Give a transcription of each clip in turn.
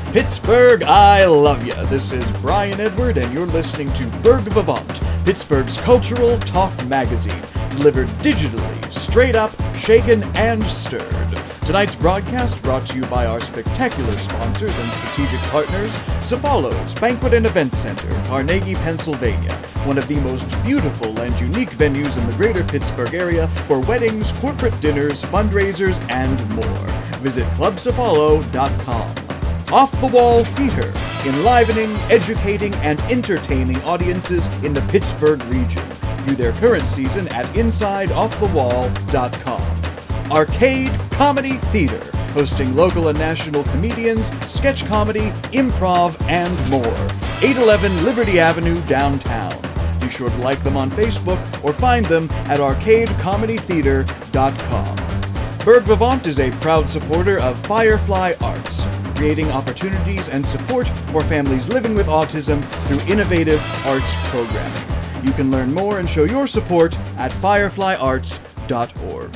Pittsburgh, I love ya. This is Brian Edward, and you're listening to Burg Vivant, Pittsburgh's cultural talk magazine, delivered digitally, straight up, shaken, and stirred. Tonight's broadcast brought to you by our spectacular sponsors and strategic partners, Cefalos Banquet and Event Center, Carnegie, Pennsylvania, one of the most beautiful and unique venues in the greater Pittsburgh area for weddings, corporate dinners, fundraisers, and more. Visit clubcefalo.com. Off the Wall Theater, enlivening, educating, and entertaining audiences in the Pittsburgh region. View their current season at InsideOffTheWall.com. Arcade Comedy Theater, hosting local and national comedians, sketch comedy, improv, and more. 811 Liberty Avenue, downtown. Be sure to like them on Facebook or find them at arcadecomedytheater.com. Burg Vivant is a proud supporter of Firefly Arts, creating opportunities and support for families living with autism through innovative arts programming. You can learn more and show your support at fireflyarts.org.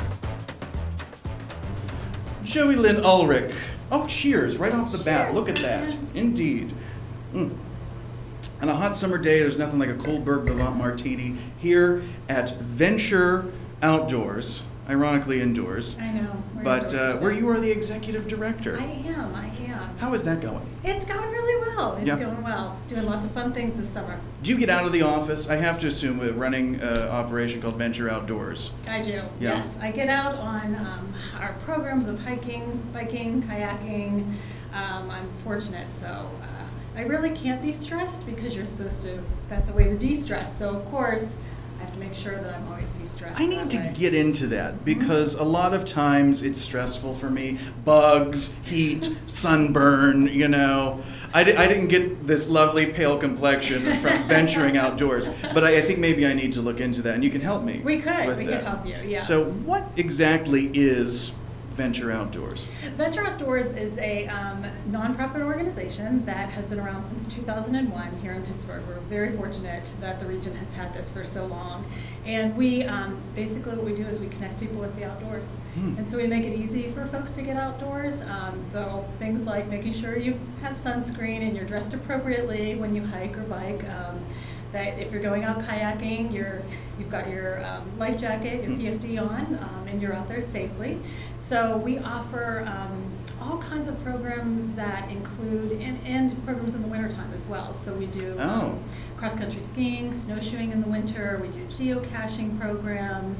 Joey Lynn Ulrich. Oh, cheers, right off the bat. Look at that. Indeed. On a hot summer day, there's nothing like a cold Burg Vivant martini here at Venture Outdoors. Ironically indoors. I know. But where you are the executive director. I am. How is that going? It's going really well. It's going well. Doing lots of fun things this summer. Do you get out of the office? I have to assume we're running an operation called Venture Outdoors. I do, yes. I get out on our programs of hiking, biking, kayaking. I'm fortunate, so I really can't be stressed because you're supposed to, that's a way to de-stress. So, of course, I have to make sure that I'm always de-stressed. I need to get into that because a lot of times it's stressful for me. Bugs, heat, sunburn, you know. I didn't get this lovely pale complexion from venturing outdoors, but I think maybe I need to look into that, and you can help me. We could help you, yeah. So what exactly is Venture Outdoors? Venture Outdoors is a nonprofit organization that has been around since 2001 here in Pittsburgh. We're very fortunate that the region has had this for so long. And we, basically what we do is we connect people with the outdoors. And so we make it easy for folks to get outdoors. So things like making sure you have sunscreen and you're dressed appropriately when you hike or bike. That if you're going out kayaking, you've got your life jacket, your PFD on, and you're out there safely. So we offer all kinds of programs that include, and programs in the wintertime as well. So we do cross-country skiing, snowshoeing in the winter, we do geocaching programs,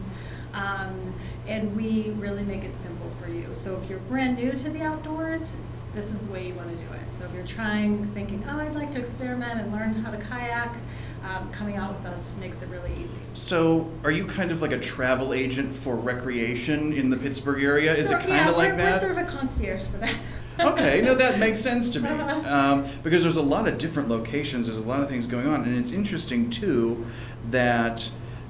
and we really make it simple for you. So if you're brand new to the outdoors, this is the way you want to do it. So if you're thinking, I'd like to experiment and learn how to kayak, coming out with us makes it really easy. So are you kind of like a travel agent for recreation in the Pittsburgh area? Is it kind of like that? We're sort of a concierge for that. Okay, no, that makes sense to me. Because there's a lot of different locations, there's a lot of things going on, and it's interesting too that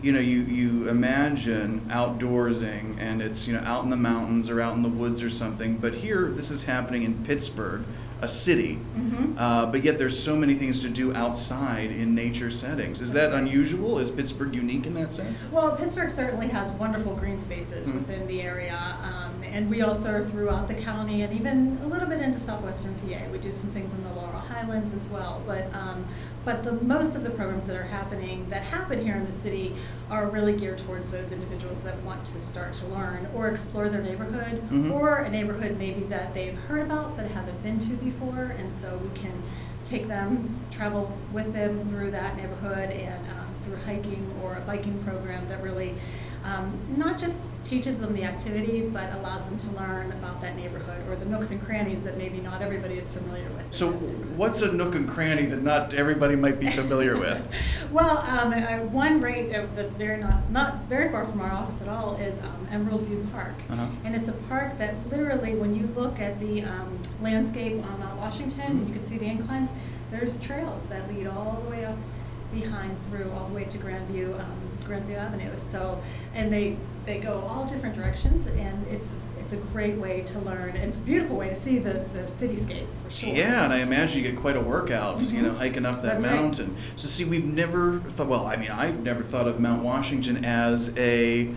you imagine outdoorsing and it's out in the mountains or out in the woods or something, but here this is happening in Pittsburgh, a city, but yet there's so many things to do outside in nature settings. Is that unusual? Is Pittsburgh unique in that sense? Well, Pittsburgh certainly has wonderful green spaces within the area, and we also are throughout the county and even a little bit into southwestern PA. We do some things in the Laurel Highlands as well, but the most of the programs that happen here in the city are really geared towards those individuals that want to start to learn or explore their neighborhood, or a neighborhood maybe that they've heard about but haven't been to before, and so we can take them, travel with them through that neighborhood and through hiking or a biking program that really not just teaches them the activity, but allows them to learn about that neighborhood or the nooks and crannies that maybe not everybody is familiar with. So what's a nook and cranny that not everybody might be familiar with? Well, one that's not very far from our office at all is Emerald View Park. And it's a park that literally, when you look at the landscape on Mount Washington, you can see the inclines, there's trails that lead all the way up behind through all the way to Grandview Avenue. So, and they go all different directions, and it's a great way to learn. It's a beautiful way to see the cityscape for sure. Yeah, and I imagine you get quite a workout, hiking up that mountain. Right. So see, we've never thought. Well, I mean, I've never thought of Mount Washington as a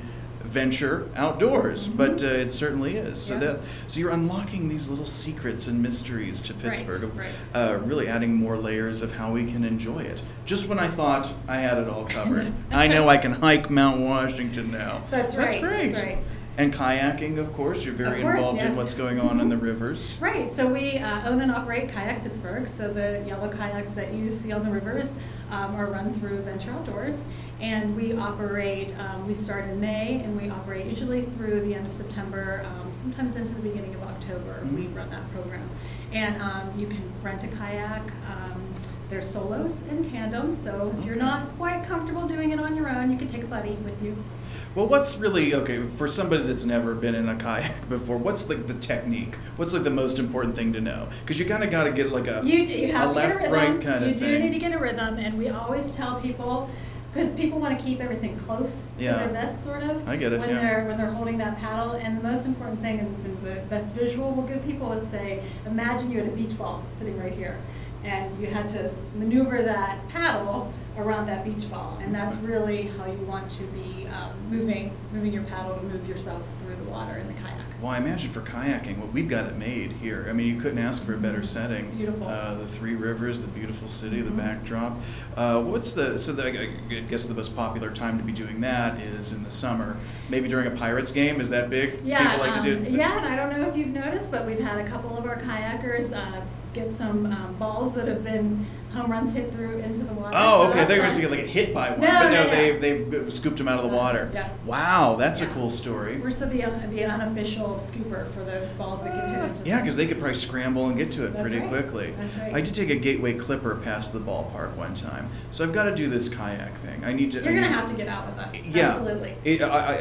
venture outdoors, but it certainly is. So so you're unlocking these little secrets and mysteries to Pittsburgh, of really adding more layers of how we can enjoy it. Just when I thought I had it all covered, I know I can hike Mount Washington now. That's right. That's great. That's right. And kayaking, of course, you're very involved in what's going on in the rivers. Right, so we own and operate Kayak Pittsburgh, so the yellow kayaks that you see on the rivers are run through Venture Outdoors, and we operate, we start in May, and we operate usually through the end of September, sometimes into the beginning of October, we run that program. And you can rent a kayak. There's solos and tandems, so if you're not quite comfortable doing it on your own, you can take a buddy with you. Well, what's really, for somebody that's never been in a kayak before, what's like the technique? What's like the most important thing to know? Because you kind of got to get like a left, right kind of thing. You do need to get a rhythm, and we always tell people, because people want to keep everything close to their vest, sort of. I get it. When they're holding that paddle, and the most important thing, and the best visual we'll give people is say, imagine you had a beach ball sitting right here, and you had to maneuver that paddle around that beach ball, and that's really how you want to be moving your paddle to move yourself through the water in the kayak. Well, I imagine for kayaking, well, we've got it made here. I mean, you couldn't ask for a better setting. Beautiful. The three rivers, the beautiful city, the backdrop. I guess the most popular time to be doing that is in the summer. Maybe during a Pirates game. Is that big? Yeah, people like to do? Yeah, and I don't know if you've noticed, but we've had a couple of our kayakers get some balls that have been home runs hit through into the water. Oh, okay. They're going to get like hit by one, no. They've scooped them out of the water. Yeah. Wow, that's a cool story. We're the unofficial scooper for those balls that get hit into. Yeah, because they could probably scramble and get to it pretty right. quickly. That's right. I did take a Gateway Clipper past the ballpark one time, so I've got to do this kayak thing. You're going to have to get out with us. Yeah, absolutely.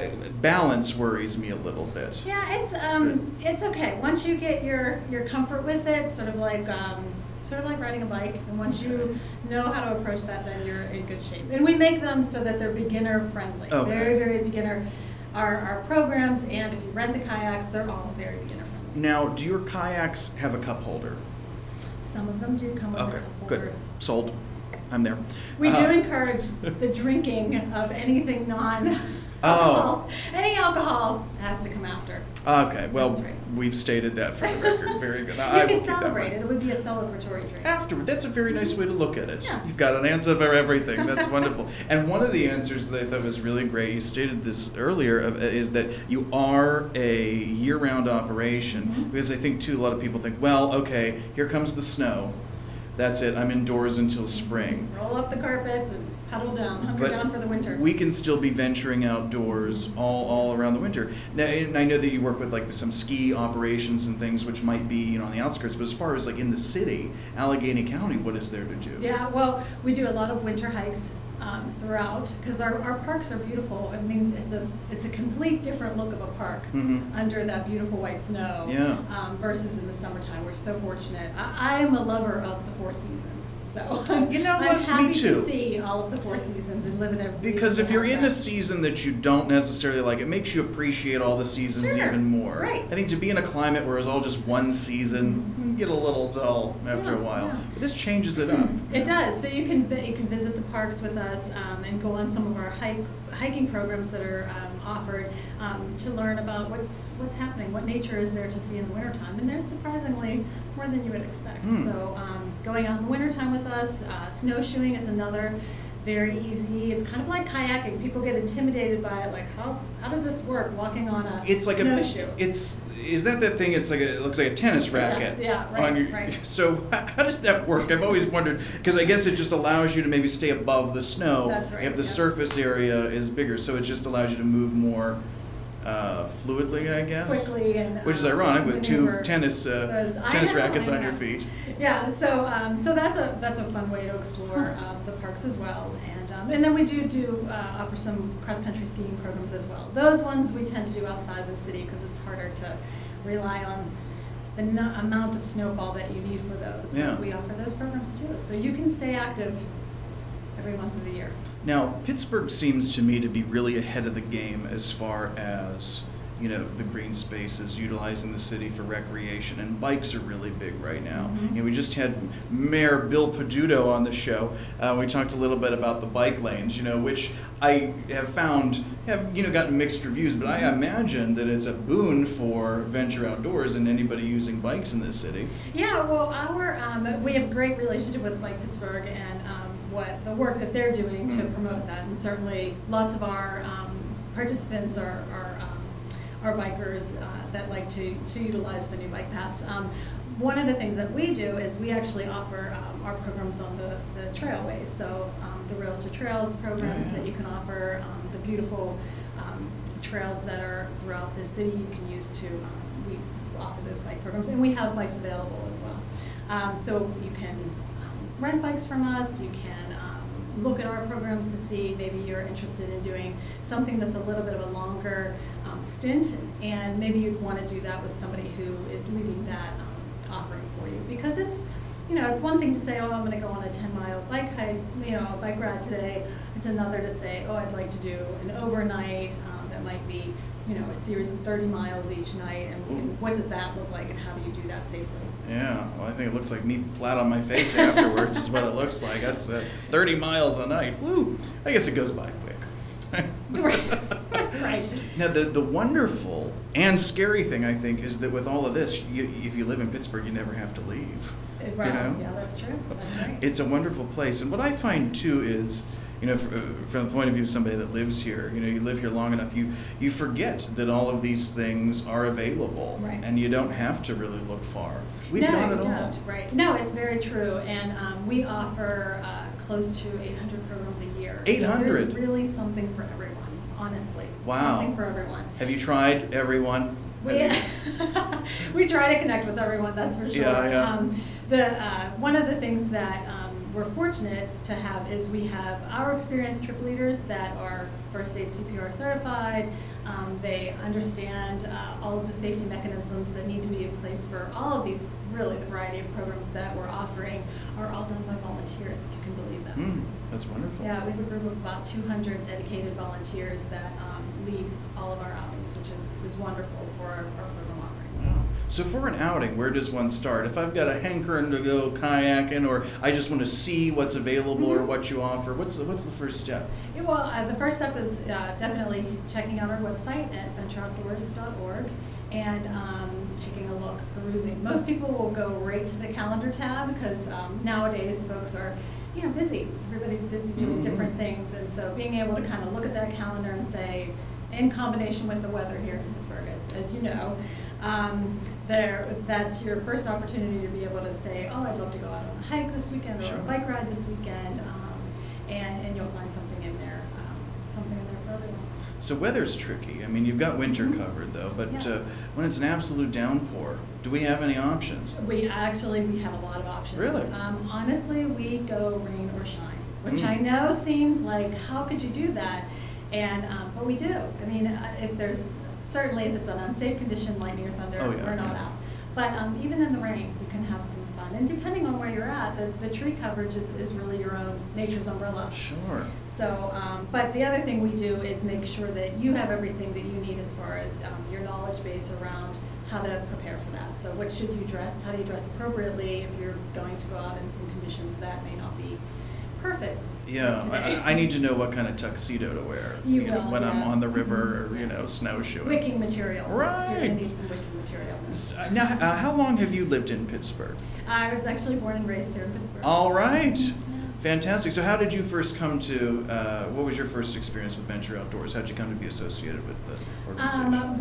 Balance worries me a little bit. Yeah, it's okay once you get your comfort with it. Sort of like riding a bike, and once you know how to approach that, then you're in good shape. And we make them so that they're beginner friendly. Okay. Very, very beginner. Our programs, and if you rent the kayaks, they're all very beginner friendly. Now, do your kayaks have a cup holder? Some of them do come with a cup holder. Good. Sold. I'm there. We do encourage the drinking of anything non-alcohol. Any alcohol has to come after. Okay, well, That's right. We've stated that for the record. Very good. You can celebrate it. It would be a celebratory drink. Afterward. That's a very nice way to look at it. Yeah. You've got an answer for everything. That's wonderful. And one of the answers that I thought was really great, you stated this earlier, is that you are a year-round operation. Because I think, too, a lot of people think, well, okay, here comes the snow. That's it. I'm indoors until spring. Roll up the carpets and huddle down, hunker down for the winter. We can still be venturing outdoors all around the winter. Now, and I know that you work with like some ski operations and things, which might be on the outskirts. But as far as like in the city, Allegheny County, what is there to do? Yeah, well, we do a lot of winter hikes throughout, because our parks are beautiful. I mean, it's a complete different look of a park under that beautiful white snow versus in the summertime. We're so fortunate. I am a lover of the Four Seasons, so I'm happy to see all of the Four Seasons and live in a because if you're in a season that you don't necessarily like, it makes you appreciate all the seasons even more. Right. I think to be in a climate where it's all just one season, you can get a little dull after a while. Yeah. But this changes it up. It does. So you can visit the parks with us and go on some of our hiking programs that are offered to learn about what's happening, what nature is there to see in the wintertime. And there's surprisingly more than you would expect. So going out in the wintertime with us, snowshoeing is another very easy. It's kind of like kayaking. People get intimidated by it, like how does this work? Walking on a snowshoe. Is that thing? It looks like a tennis racket. Yeah, right, right. So how does that work? I've always wondered, because I guess it just allows you to maybe stay above the snow. That's right. If the surface area is bigger, so it just allows you to move more fluidly, I guess. Quickly, and which is ironic with two tennis rackets on your feet. Yeah, so that's a fun way to explore the parks as well, and then we do offer some cross country skiing programs as well. Those ones we tend to do outside of the city because it's harder to rely on the amount of snowfall that you need for those. Yeah. But we offer those programs too, so you can stay active every month of the year. Now, Pittsburgh seems to me to be really ahead of the game as far as the green spaces, utilizing the city for recreation, and bikes are really big right now. Mm-hmm. We just had Mayor Bill Peduto on the show. We talked a little bit about the bike lanes, which I have found have gotten mixed reviews, but I imagine that it's a boon for Venture Outdoors and anybody using bikes in this city. Yeah, well, we have a great relationship with Bike Pittsburgh and what the work that they're doing to promote that, and certainly lots of our participants are bikers that like to utilize the new bike paths. One of the things that we do is we actually offer our programs on the trailways, so the Rails to Trails programs that you can offer, the beautiful trails that are throughout the city you can use to, we offer those bike programs, and we have bikes available as well. So you can rent bikes from us, you can look at our programs to see maybe you're interested in doing something that's a little bit of a longer stint, and maybe you'd want to do that with somebody who is leading that offering for you, because it's it's one thing to say, oh, I'm going to go on a 10-mile bike hike, a bike ride today. It's another to say, oh, I'd like to do an overnight that might be a series of 30 miles each night, and what does that look like, and how do you do that safely? Yeah, well, I think it looks like me flat on my face afterwards is what it looks like. That's 30 miles a night. Woo! I guess it goes by quick. Right. Now, the wonderful and scary thing, I think, is that with all of this, if you live in Pittsburgh, you never have to leave. Right. Yeah, that's true. That's right. It's a wonderful place. And what I find, too, is, from the point of view of somebody that lives here, you live here long enough, you forget that all of these things are available. Right. And you don't have to really look far. We've got it all. Right. No, it's very true. And we offer close to 800 programs a year. 800? So there's really something for everyone, honestly. Wow. Something for everyone. Have you tried everyone? We try to connect with everyone, that's for sure. Yeah. One of the things that we're fortunate to have is we have our experienced trip leaders that are first aid CPR certified. They understand all of the safety mechanisms that need to be in place for all of these, really the variety of programs that we're offering are all done by volunteers, if you can believe that. That's wonderful. Yeah, we have a group of about 200 dedicated volunteers that lead all of our outings, which is wonderful for our program offerings. Wow. So for an outing, where does one start? If I've got a hankering to go kayaking, or I just want to see what's available or what you offer, what's the first step? Yeah, well, the first step is definitely checking out our website at ventureoutdoors.org and taking a look, perusing. Most people will go right to the calendar tab because nowadays folks are busy. Everybody's busy doing different things, and so being able to kind of look at that calendar and say, in combination with the weather here in Pittsburgh, as you know, that's your first opportunity to be able to say, oh, I'd love to go out on a hike this weekend or a bike ride this weekend, and you'll find something in there for everyone. So weather's tricky. I mean, you've got winter covered though, but when it's an absolute downpour, do we have any options? We have a lot of options. Really? Honestly, we go rain or shine, which I know seems like, how could you do that? And but we do. I mean, if it's an unsafe condition, lightning or thunder, we're not out. But even in the rain, you can have some fun. And depending on where you're at, the tree coverage is really your own nature's umbrella. Sure. So, but the other thing we do is make sure that you have everything that you need as far as your knowledge base around how to prepare for that. So what should you dress? How do you dress appropriately if you're going to go out in some conditions that may not be perfect? Yeah, I need to know what kind of tuxedo to wear when I'm on the river or, snowshoeing. Wicking materials. Right. You're going to need some wicking material. Now, how long have you lived in Pittsburgh? I was actually born and raised here in Pittsburgh. All right. Fantastic. So how did you first come to, what was your first experience with Venture Outdoors? How did you come to be associated with the organization?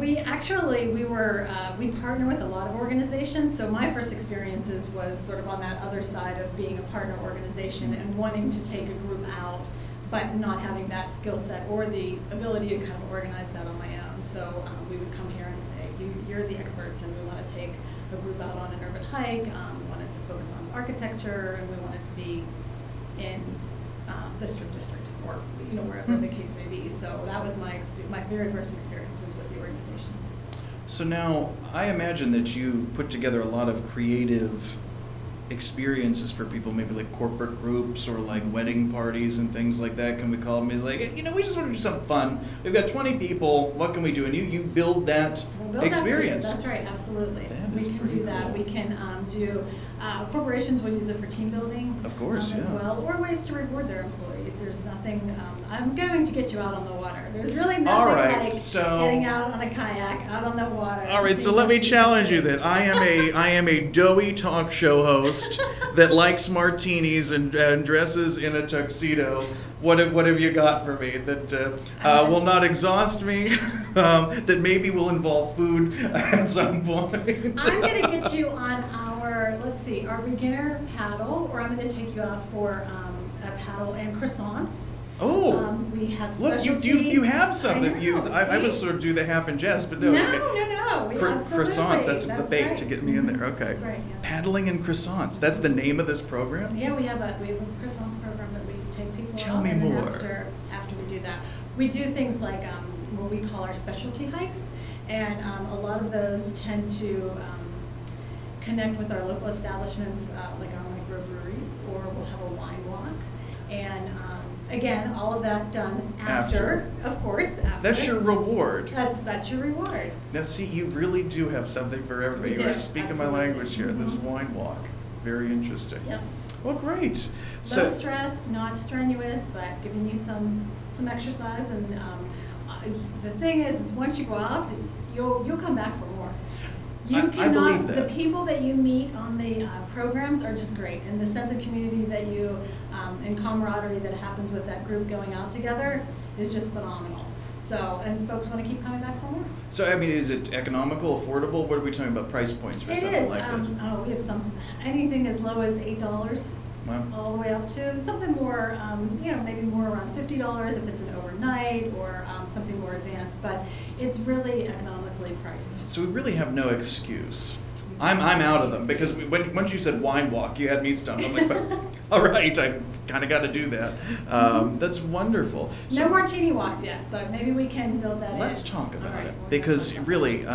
We partner with a lot of organizations. So my first experiences was sort of on that other side of being a partner organization and wanting to take a group out, but not having that skill set or the ability to kind of organize that on my own. So we would come here and say, you're the experts, and we want to take a group out on an urban hike. We wanted to focus on architecture, and we wanted to be in the Strip District or wherever the case may be. So that was my very first experiences with the organization. So now I imagine that you put together a lot of creative experiences for people, maybe like corporate groups or like wedding parties and things like that? Can we call them? He's like, we just want to do something fun. We've got 20 people. What can we do? And you build that experience. That's right, absolutely. We can do that. Cool. We can do, corporations will use it for team building. Of course, as well, or ways to reward their employees. There's nothing, I'm going to get you out on the water. There's really nothing like getting out on a kayak, out on the water. All right, so let me challenge you then. I am a doughy talk show host that likes martinis and dresses in a tuxedo. What have you got for me that will not exhaust me, that maybe will involve food at some point? I'm going to get you on our beginner paddle, or I'm going to take you out for a paddle and croissants. Oh, we have look! You have something. I was sort of do the half in jest, but no. No. Croissants. That's the bait right. to get me in there. Okay. That's right. Yeah. Paddling and croissants. That's the name of this program. Yeah, we have a croissants program that we take people. Tell out, me and more. After we do that, we do things like what we call our specialty hikes, and a lot of those tend to connect with our local establishments, like our microbreweries, or we'll have a wine walk, and. Again, all of that done after, of course. After. That's your reward. That's your reward. Now, see, you really do have something for everybody. You are speaking my language here. This wine walk, very interesting. Yep. Well, great. Low stress, not strenuous, but giving you some exercise. And the thing is once you go out, you'll come back for more. I believe that. The people that you meet on the programs are just great, and the sense of community that you and camaraderie that happens with that group going out together is just phenomenal. So, and folks want to keep coming back for more. So, I mean, is it economical, affordable? What are we talking about price points for something like this? We have anything as low as $8. Wow. All the way up to something more, maybe more around $50 if it's an overnight or something more advanced. But it's really economically priced. So we really have no excuse. I'm out of them because once you said wine walk, you had me stumped. I'm like, all right, I kind of got to do that. That's wonderful. No martini walks yet, but maybe we can build that in. Let's talk about it because really,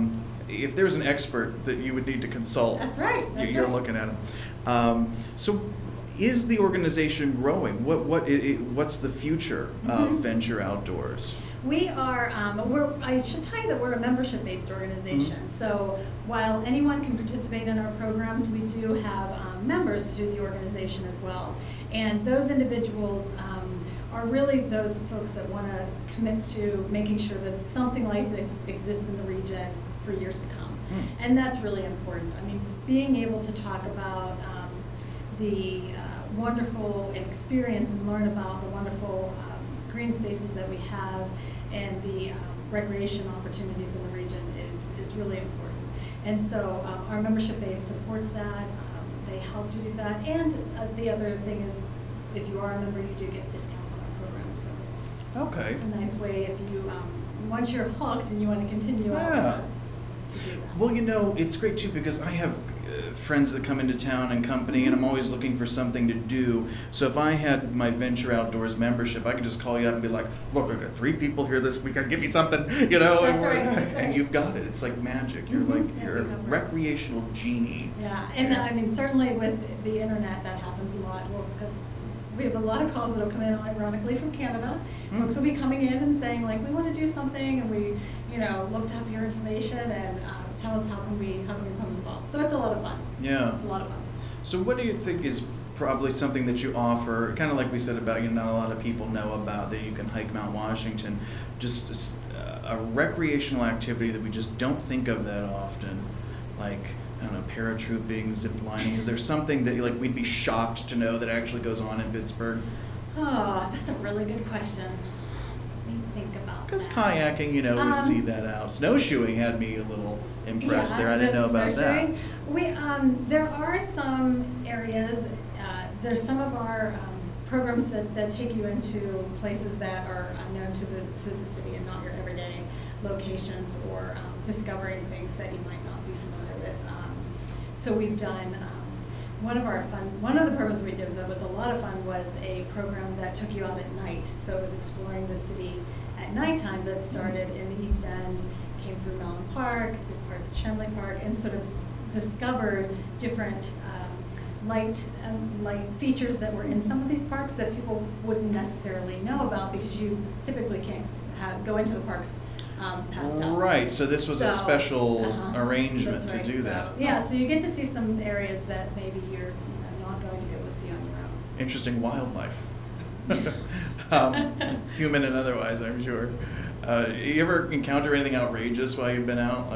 if there's an expert that you would need to consult, that's right. You're looking at him. So, is the organization growing? What's the future of Venture Outdoors? We are. I should tell you that we're a membership-based organization. So while anyone can participate in our programs, we do have members through the organization as well. And those individuals are really those folks that want to commit to making sure that something like this exists in the region for years to come. And that's really important. I mean, being able to talk about the wonderful experience and learn about the wonderful green spaces that we have and the recreation opportunities in the region is really important. And so our membership base supports that. They help to do that. And the other thing is, if you are a member, you do get discounts on our programs. So okay. It's a nice way if you, once you're hooked and you want to continue on with us, to do that. Well, it's great too because I have friends that come into town and company, and I'm always looking for something to do. So if I had my Venture Outdoors membership, I could just call you up and be like, look, I've got 3 people here this week, I'll give you something, That's right. And you've got it. It's like magic. You're you're a recreational genie. Yeah, and I mean, certainly with the internet, that happens a lot. We have a lot of calls that'll come in, ironically, from Canada. Folks will be coming in and saying, like, we want to do something, and we, looked up your information and tell us how can we become involved. So it's a lot of fun. Yeah. It's a lot of fun. So what do you think is probably something that you offer, kind of like we said about, not a lot of people know about, that you can hike Mount Washington, just a recreational activity that we just don't think of that often, like, I don't know, paratrooping, zip lining. Is there something that we'd be shocked to know that actually goes on in Pittsburgh? Oh, that's a really good question. Let me think about because kayaking, we see that out. Snowshoeing had me a little impressed there. I didn't know about that. There are some areas, there's some of our programs that take you into places that are unknown to the city and not your everyday locations, or discovering things that you might not be familiar with. So we've done, one of the programs we did that was a lot of fun was a program that took you out at night. So it was exploring the city at nighttime that started in the East End, came through Mellon Park, did parts of Schenley Park, and sort of discovered different light features that were in some of these parks that people wouldn't necessarily know about because you typically can't go into the parks past dusk. Right, so this was a special arrangement that's right. to do that. Yeah, so you get to see some areas that maybe you're not going to be able to see on your own. Interesting wildlife. Human and otherwise, I'm sure. You ever encounter anything outrageous while you've been out?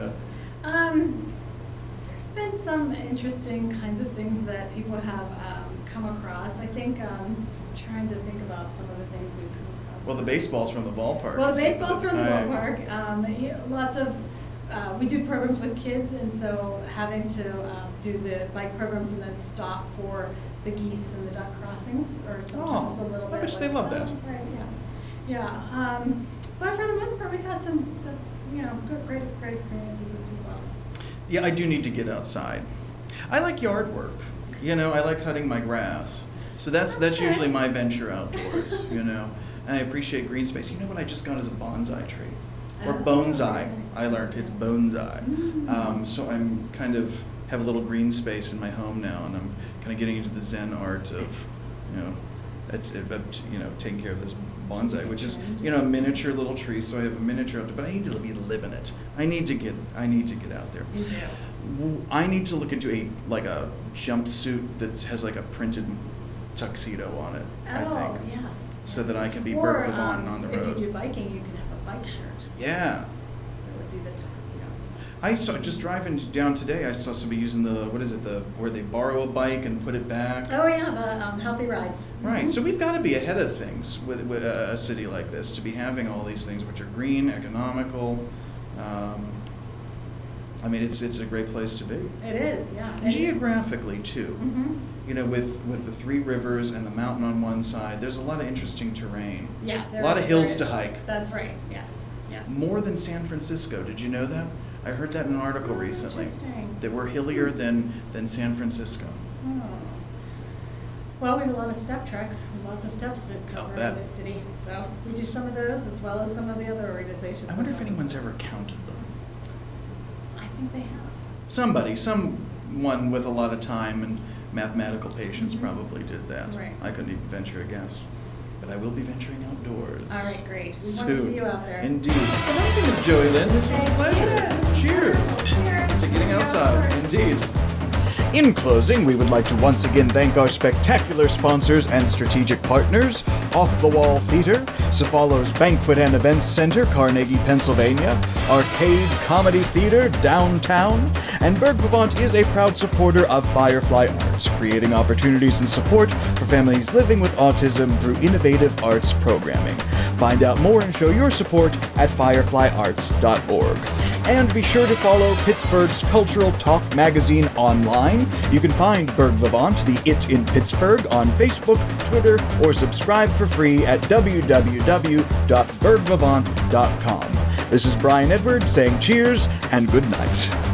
There's been some interesting kinds of things that people have come across. I think trying to think about some of the things we've come across. Well, the baseball's from the ballpark. Well, the baseball's from the ballpark. Lots of we do programs with kids, and so having to do the bike programs and then stop for the geese and the duck crossings, or sometimes a little bit. I bet they love that. Right, yeah. But for the most part, we've had some great experiences with people out. Yeah, I do need to get outside. I like yard work. I like cutting my grass. So that's usually my venture outdoors. And I appreciate green space. You know what I just got is a bonsai tree. Or bonsai. I learned it's bonsai. So I'm kind of have a little green space in my home now, and I'm kind of getting into the Zen art of, taking care of this bonsai, which is a miniature little tree. So I have a miniature outdoor, but I need to live in it. I need to get out there. You do. I need to look into a jumpsuit that has like a printed tuxedo on it. I think. Yes. So that I can be Berg Vivant on the road. If you do biking, you can have a bike shirt. Yeah. That would be the tuxedo. I saw, just driving down today, I saw somebody using where they borrow a bike and put it back. Oh yeah, the Healthy Rides. Right, Mm-hmm. so we've got to be ahead of things with a city like this, to be having all these things which are green, economical. It's a great place to be. It is, yeah. And geographically too. Mm-hmm. With the three rivers and the mountain on one side, there's a lot of interesting terrain. Yeah, a lot of hills to hike. That's right. Yes. More than San Francisco. Did you know that? I heard that in an article recently. Interesting. That we're hillier than San Francisco. Oh. Well, we have a lot of step treks, lots of steps to cover in this city. So we do some of those as well as some of the other organizations. I wonder if anyone's ever counted them. I think they have. Someone with a lot of time and mathematical patience probably did that. Right. I couldn't even venture a guess. But I will be venturing outdoors. All right, great. We soon. want to see you out there. Indeed. Well, thank you, Ms. Joey Lynn. This was a pleasure. Cheers. Cheers to getting outside. Indeed. In closing, we would like to once again thank our spectacular sponsors and strategic partners, Off the Wall Theater, Cephalo's Banquet and Events Center, Carnegie, Pennsylvania, Arcade Comedy Theater, downtown, and Berg Vivant is a proud supporter of Firefly Arts, creating opportunities and support for families living with autism through innovative arts programming. Find out more and show your support at fireflyarts.org. And be sure to follow Pittsburgh's Cultural Talk magazine online. You can find Berg Vivant, the It in Pittsburgh, on Facebook, Twitter, or subscribe for free at www.bergvivant.com. This is Brian Edward saying cheers and good night.